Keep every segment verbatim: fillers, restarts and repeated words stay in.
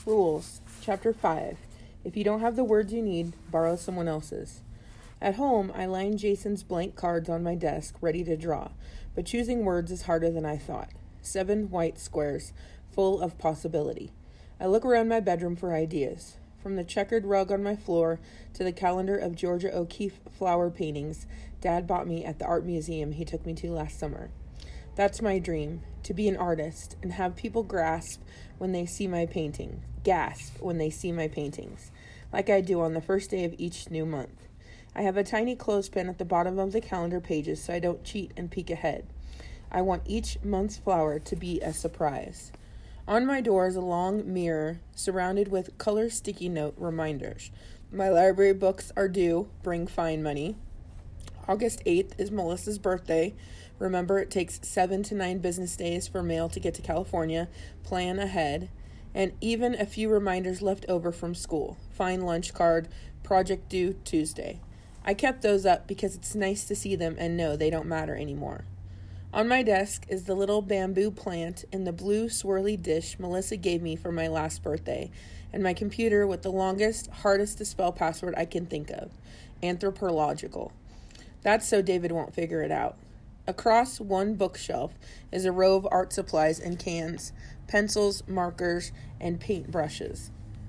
Rules, Chapter five. If you don't have the words you need, borrow someone else's. At home, I line Jason's blank cards on my desk, ready to draw, but choosing words is harder than I thought. Seven white squares, full of possibility. I look around my bedroom for ideas. From the checkered rug on my floor to the calendar of Georgia O'Keeffe flower paintings Dad bought me at the art museum he took me to last summer. That's my dream, to be an artist and have people grasp when they see my painting, gasp when they see my paintings, like I do on the first day of each new month. I have a tiny clothespin at the bottom of the calendar pages so I don't cheat and peek ahead. I want each month's flower to be a surprise. On my door is a long mirror surrounded with color sticky note reminders. My library books are due. Bring fine money. August eighth is Melissa's birthday. Remember, it takes seven to nine business days for mail to get to California. Plan ahead. And even a few reminders left over from school. Fine lunch card. Project due Tuesday. I kept those up because it's nice to see them and know they don't matter anymore. On my desk is the little bamboo plant in the blue swirly dish Melissa gave me for my last birthday, and my computer with the longest, hardest to spell password I can think of, anthropological. That's so David won't figure it out. Across one bookshelf is a row of art supplies and cans, pencils, markers, and paint brushes.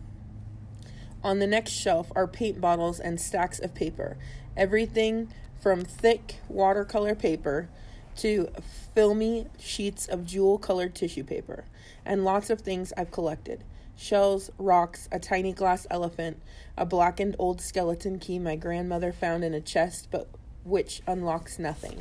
On the next shelf are paint bottles and stacks of paper, everything from thick watercolor paper to filmy sheets of jewel-colored tissue paper, and lots of things I've collected. Shells, rocks, a tiny glass elephant, a blackened old skeleton key my grandmother found in a chest, but which unlocks nothing.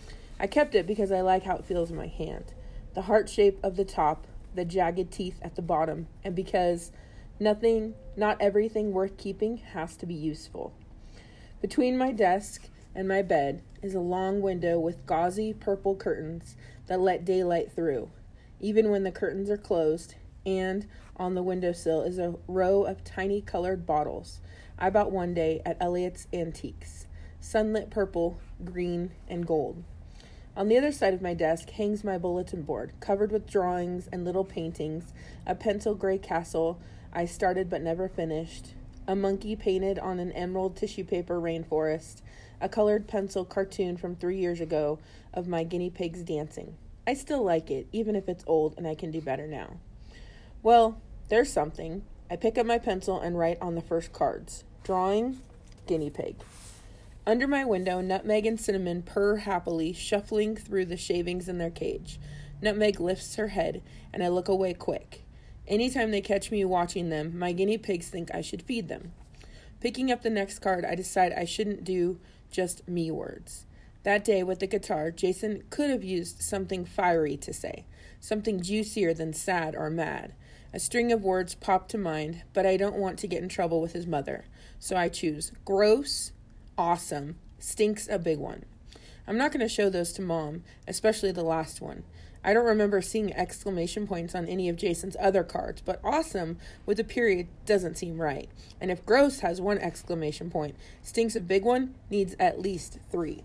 I kept it because I like how it feels in my hand, the heart shape of the top, the jagged teeth at the bottom, and because nothing, not everything worth keeping has to be useful. Between my desk and my bed is a long window with gauzy purple curtains that let daylight through, even when the curtains are closed, and on the windowsill is a row of tiny colored bottles I bought one day at Elliot's Antiques, sunlit purple, green, and gold. On the other side of my desk hangs my bulletin board, covered with drawings and little paintings, a pencil gray castle I started but never finished, a monkey painted on an emerald tissue paper rainforest, a colored pencil cartoon from three years ago of my guinea pigs dancing. I still like it, even if it's old and I can do better now. Well, there's something. I pick up my pencil and write on the first cards. Drawing, guinea pig. Under my window, Nutmeg and Cinnamon purr happily, shuffling through the shavings in their cage. Nutmeg lifts her head, and I look away quick. Anytime they catch me watching them, my guinea pigs think I should feed them. Picking up the next card, I decide I shouldn't do just me words. That day with the guitar, Jason could have used something fiery to say, something juicier than sad or mad. A string of words popped to mind, but I don't want to get in trouble with his mother, so I choose gross, awesome, stinks a big one. I'm not going to show those to Mom, especially the last one. I don't remember seeing exclamation points on any of Jason's other cards, but awesome with a period doesn't seem right. And if gross has one exclamation point, stinks a big one needs at least three.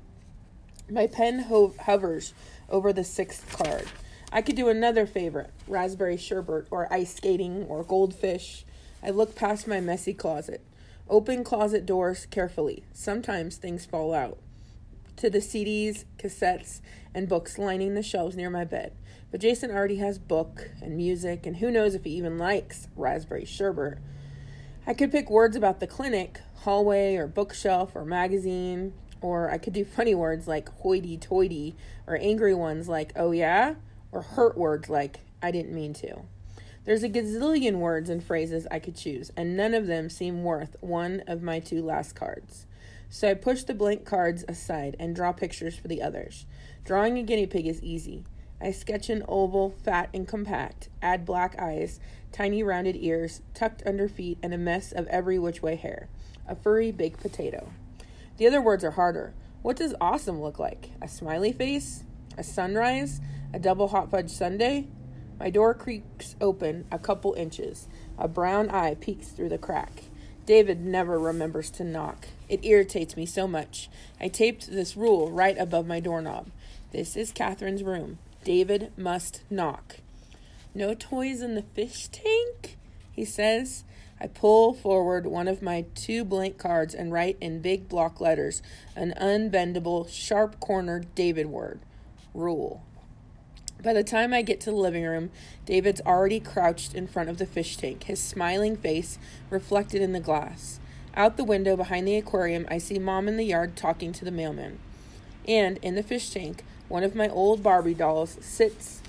My pen ho- hovers over the sixth card. I could do another favorite, raspberry sherbet or ice skating or goldfish. I look past my messy closet. Open closet doors carefully. Sometimes things fall out. To the C Ds, cassettes, and books lining the shelves near my bed. But Jason already has book and music, and who knows if he even likes raspberry sherbet. I could pick words about the clinic, hallway, or bookshelf, or magazine, or I could do funny words like hoity-toity, or angry ones like, oh yeah, or hurt words like, I didn't mean to. There's a gazillion words and phrases I could choose, and none of them seem worth one of my two last cards. So I push the blank cards aside and draw pictures for the others. Drawing a guinea pig is easy. I sketch an oval, fat and compact, add black eyes, tiny rounded ears, tucked under feet, and a mess of every which way hair. A furry baked potato. The other words are harder. What does awesome look like? A smiley face? A sunrise? A double hot fudge sundae? My door creaks open a couple inches. A brown eye peeks through the crack. David never remembers to knock. It irritates me so much. I taped this rule right above my doorknob. This is Catherine's room. David must knock. No toys in the fish tank? he says. I pull forward one of my two blank cards and write in big block letters an unbendable, sharp-cornered David word. Rule. By the time I get to the living room, David's already crouched in front of the fish tank, his smiling face reflected in the glass. Out the window behind the aquarium, I see Mom in the yard talking to the mailman. And in the fish tank, one of my old Barbie dolls sits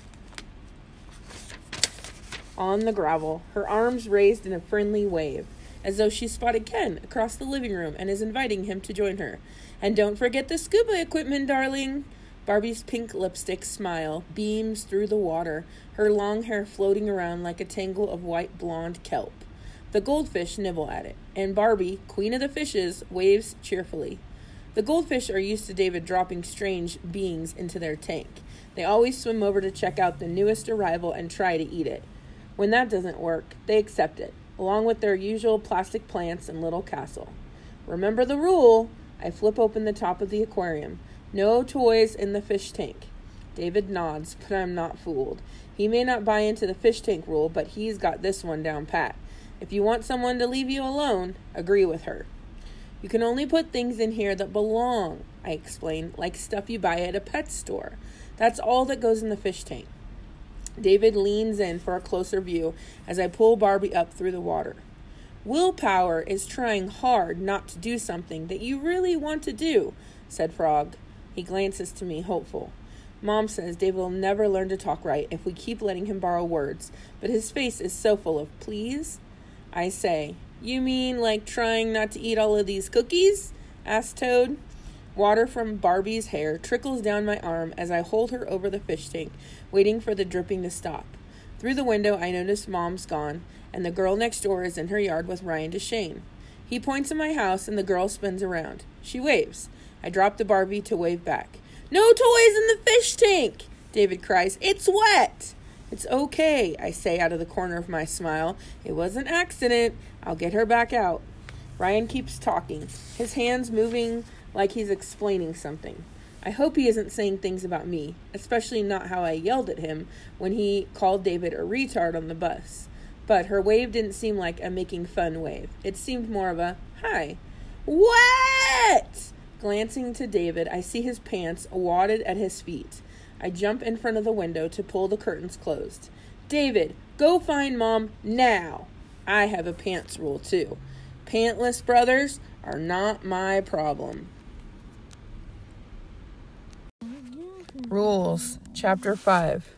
on the gravel, her arms raised in a friendly wave, as though she spotted Ken across the living room and is inviting him to join her. And don't forget the scuba equipment, darling. Barbie's pink lipstick smile beams through the water, her long hair floating around like a tangle of white blonde kelp. The goldfish nibble at it, and Barbie, queen of the fishes, waves cheerfully. The goldfish are used to David dropping strange beings into their tank. They always swim over to check out the newest arrival and try to eat it. When that doesn't work, they accept it, along with their usual plastic plants and little castle. Remember the rule. I flip open the top of the aquarium. No toys in the fish tank. David nods, but I'm not fooled. He may not buy into the fish tank rule, but he's got this one down pat. If you want someone to leave you alone, agree with her. You can only put things in here that belong, I explain, like stuff you buy at a pet store. That's all that goes in the fish tank. David leans in for a closer view as I pull Barbie up through the water. Willpower is trying hard not to do something that you really want to do, said Frog. He glances to me, hopeful. Mom says David will never learn to talk right if we keep letting him borrow words, but his face is so full of please. I say, you mean like trying not to eat all of these cookies? Asked Toad. Water from Barbie's hair trickles down my arm as I hold her over the fish tank, waiting for the dripping to stop. Through the window, I notice Mom's gone, and the girl next door is in her yard with Ryan DeShane. He points at my house, and the girl spins around. She waves. I drop the Barbie to wave back. No toys in the fish tank, David cries. It's wet. It's okay, I say out of the corner of my smile. It was an accident. I'll get her back out. Ryan keeps talking, his hands moving like he's explaining something. I hope he isn't saying things about me, especially not how I yelled at him when he called David a retard on the bus. But her wave didn't seem like a making fun wave. It seemed more of a, hi. Wet! Glancing to David, I see his pants wadded at his feet. I jump in front of the window to pull the curtains closed. David, go find Mom now. I have a pants rule, too. Pantless brothers are not my problem. Rules, Chapter five.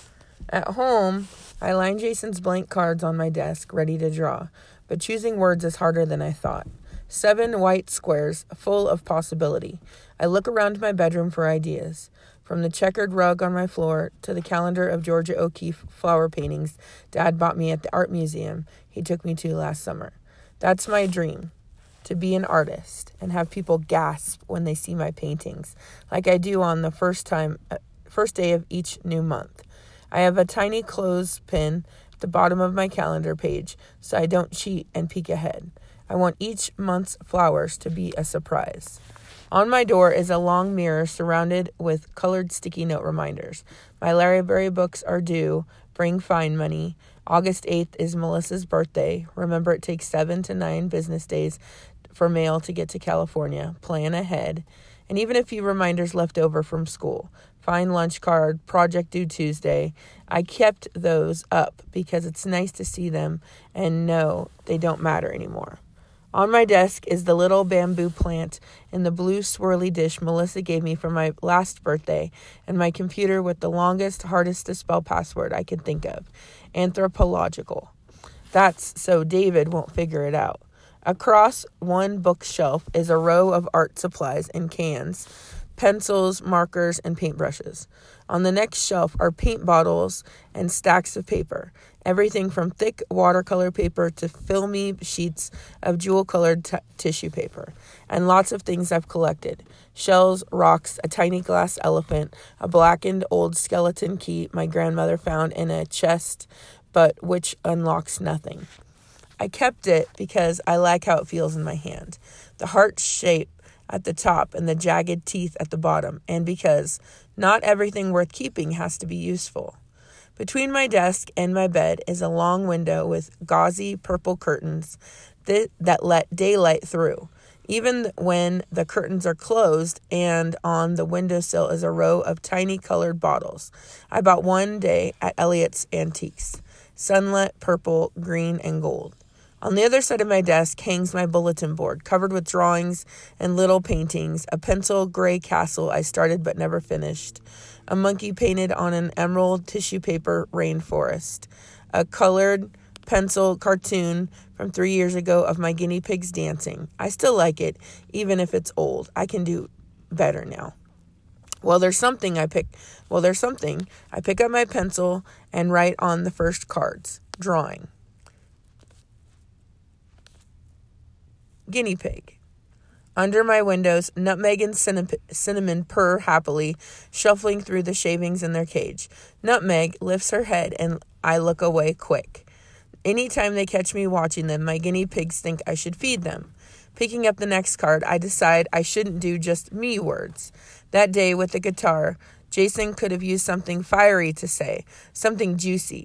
At home, I line Jason's blank cards on my desk, ready to draw, but choosing words is harder than I thought. Seven white squares, full of possibility. I look around my bedroom for ideas. From the checkered rug on my floor to the calendar of Georgia O'Keeffe flower paintings Dad bought me at the art museum he took me to last summer. That's my dream, to be an artist and have people gasp when they see my paintings, like I do on the first time, first day of each new month. I have a tiny clothespin at the bottom of my calendar page so I don't cheat and peek ahead. I want each month's flowers to be a surprise. On my door is a long mirror surrounded with colored sticky note reminders. My library books are due. Bring fine money. August eighth is Melissa's birthday. Remember, it takes seven to nine business days for mail to get to California. Plan ahead. And even a few reminders left over from school. Fine lunch card, project due Tuesday. I kept those up because it's nice to see them and know they don't matter anymore. On my desk is the little bamboo plant in the blue swirly dish Melissa gave me for my last birthday, and my computer with the longest, hardest to spell password I could think of. Anthropological. That's so David won't figure it out. Across one bookshelf is a row of art supplies and cans, pencils, markers, and paintbrushes. On the next shelf are paint bottles and stacks of paper. Everything from thick watercolor paper to filmy sheets of jewel-colored t- tissue paper. And lots of things I've collected. Shells, rocks, a tiny glass elephant, a blackened old skeleton key my grandmother found in a chest, but which unlocks nothing. I kept it because I like how it feels in my hand. The heart shape at the top and the jagged teeth at the bottom, and because not everything worth keeping has to be useful. Between my desk and my bed is a long window with gauzy purple curtains that, that let daylight through, even when the curtains are closed, and on the windowsill is a row of tiny colored bottles I bought one day at Elliot's Antiques, sunlit, purple, green, and gold. On the other side of my desk hangs my bulletin board, covered with drawings and little paintings, a pencil gray castle I started but never finished, a monkey painted on an emerald tissue paper rainforest, a colored pencil cartoon from three years ago of my guinea pigs dancing. I still like it, even if it's old. I can do better now. Well, there's something I pick. Well, there's something. I pick up my pencil and write on the first cards. Drawing. Guinea pig. Under my windows, Nutmeg and Cinnamon purr happily, shuffling through the shavings in their cage. Nutmeg lifts her head and I look away quick. Anytime they catch me watching them, my guinea pigs think I should feed them. Picking up the next card, I decide I shouldn't do just me words. That day with the guitar, Jason could have used something fiery to say, something juicy,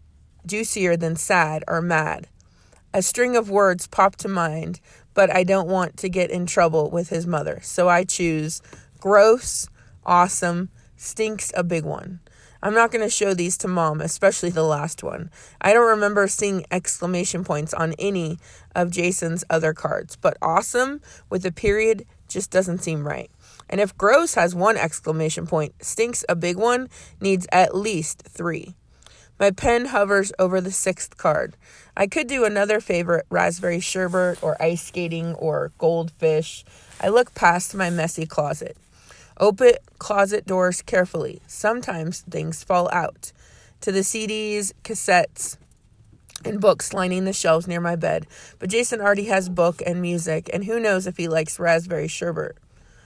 juicier than sad or mad. A string of words popped to mind, but I don't want to get in trouble with his mother, so I choose gross, awesome, stinks a big one. I'm not going to show these to Mom, especially the last one. I don't remember seeing exclamation points on any of Jason's other cards, but awesome with a period just doesn't seem right. And if gross has one exclamation point, stinks a big one needs at least three. My pen hovers over the sixth card. I could do another favorite, raspberry sherbet or ice skating or goldfish. I look past my messy closet. Open closet doors carefully. Sometimes things fall out. To the C Ds, cassettes, and books lining the shelves near my bed. But Jason already has book and music, and who knows if he likes raspberry sherbet.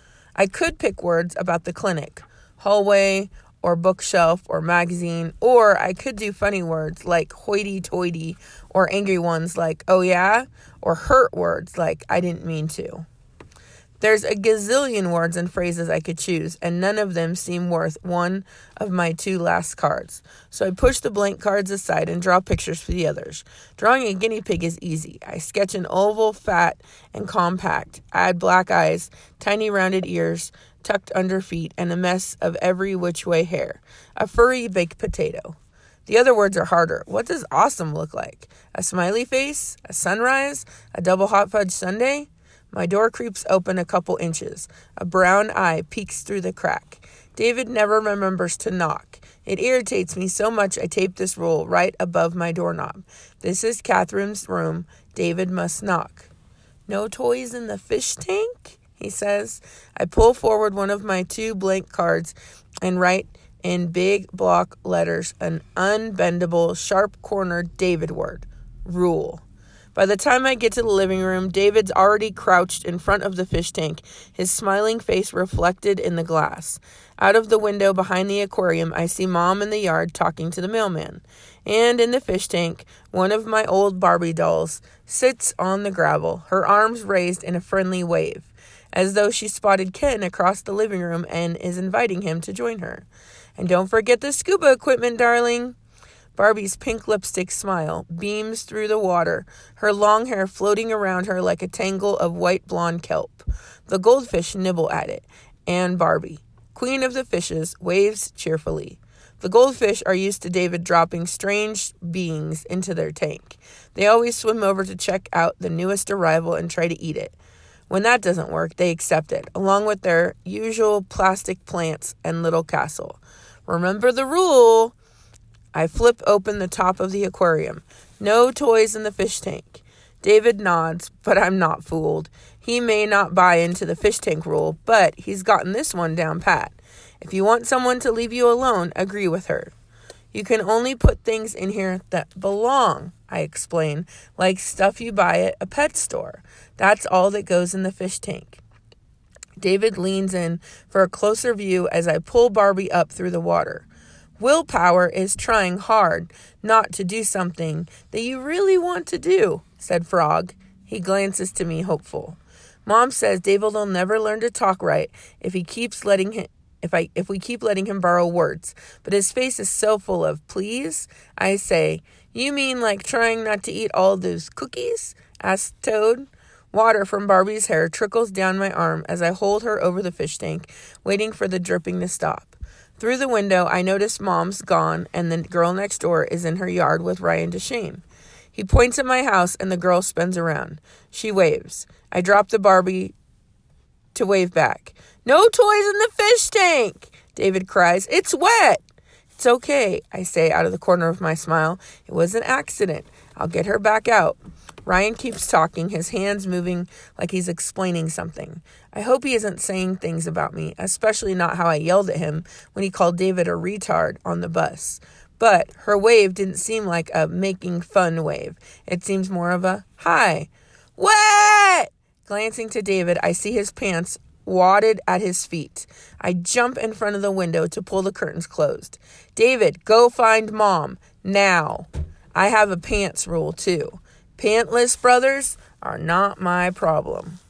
I could pick words about the clinic, hallway, or bookshelf, or magazine, or I could do funny words like hoity-toity, or angry ones like, oh yeah, or hurt words like, I didn't mean to. There's a gazillion words and phrases I could choose, and none of them seem worth one of my two last cards. So I push the blank cards aside and draw pictures for the others. Drawing a guinea pig is easy. I sketch an oval, fat, and compact, add black eyes, tiny rounded ears, tucked under feet, and a mess of every which way hair. A furry baked potato. The other words are harder. What does awesome look like? A smiley face? A sunrise? A double hot fudge sundae? My door creeps open a couple inches. A brown eye peeks through the crack. David never remembers to knock. It irritates me so much I tape this rule right above my doorknob. This is Catherine's room. David must knock. No toys in the fish tank? He says. I pull forward one of my two blank cards and write in big block letters an unbendable, sharp-cornered David word. Rule. By the time I get to the living room, David's already crouched in front of the fish tank, his smiling face reflected in the glass. Out of the window behind the aquarium, I see Mom in the yard talking to the mailman. And in the fish tank, one of my old Barbie dolls sits on the gravel, her arms raised in a friendly wave, as though she spotted Ken across the living room and is inviting him to join her. And don't forget the scuba equipment, darling. Barbie's pink lipstick smile beams through the water, her long hair floating around her like a tangle of white blonde kelp. The goldfish nibble at it, and Barbie, queen of the fishes, waves cheerfully. The goldfish are used to David dropping strange beings into their tank. They always swim over to check out the newest arrival and try to eat it. When that doesn't work, they accept it, along with their usual plastic plants and little castle. Remember the rule. I flip open the top of the aquarium. No toys in the fish tank. David nods, but I'm not fooled. He may not buy into the fish tank rule, but he's gotten this one down pat. If you want someone to leave you alone, agree with her. You can only put things in here that belong, I explain, like stuff you buy at a pet store. That's all that goes in the fish tank. David leans in for a closer view as I pull Barbie up through the water. Willpower is trying hard not to do something that you really want to do, said Frog. He glances to me, hopeful. Mom says David will never learn to talk right if he keeps letting him, if I if we keep letting him borrow words, but his face is so full of please. I say, you mean like trying not to eat all those cookies? Asked Toad. Water from Barbie's hair trickles down my arm as I hold her over the fish tank, waiting for the dripping to stop. Through the window, I notice Mom's gone and the girl next door is in her yard with Ryan Deshane. He points at my house and the girl spins around. She waves. I drop the Barbie to wave back. No toys in the fish tank, David cries. It's wet. It's okay, I say out of the corner of my smile. It was an accident. I'll get her back out. Ryan keeps talking, his hands moving like he's explaining something. I hope he isn't saying things about me, especially not how I yelled at him when he called David a retard on the bus. But her wave didn't seem like a making fun wave. It seems more of a hi. Wet! Glancing to David, I see his pants wadded at his feet. I jump in front of the window to pull the curtains closed. David, go find Mom. Now. I have a pants rule, too. Pantless brothers are not my problem.